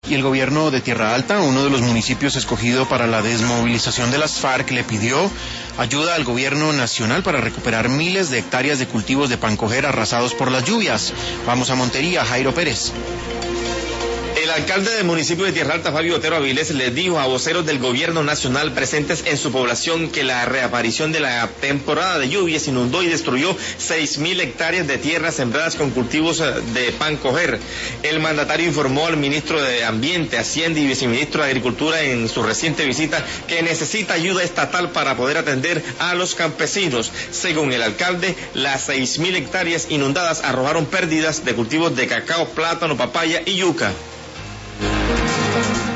Y el gobierno de Tierra Alta, uno de los municipios escogido para la desmovilización de las FARC, le pidió ayuda al gobierno nacional para recuperar miles de hectáreas de cultivos de pancoger arrasados por las lluvias. Vamos a Montería, Jairo Pérez. El alcalde del municipio de Tierra Alta, Fabio Otero Avilés, les dijo a voceros del gobierno nacional presentes en su población que la reaparición de la temporada de lluvias inundó y destruyó 6.000 hectáreas de tierras sembradas con cultivos de pancoger. El mandatario informó al ministro de Ambiente, Hacienda y viceministro de Agricultura en su reciente visita que necesita ayuda estatal para poder atender a los campesinos. Según el alcalde, las 6.000 hectáreas inundadas arrojaron pérdidas de cultivos de cacao, plátano, papaya y yuca.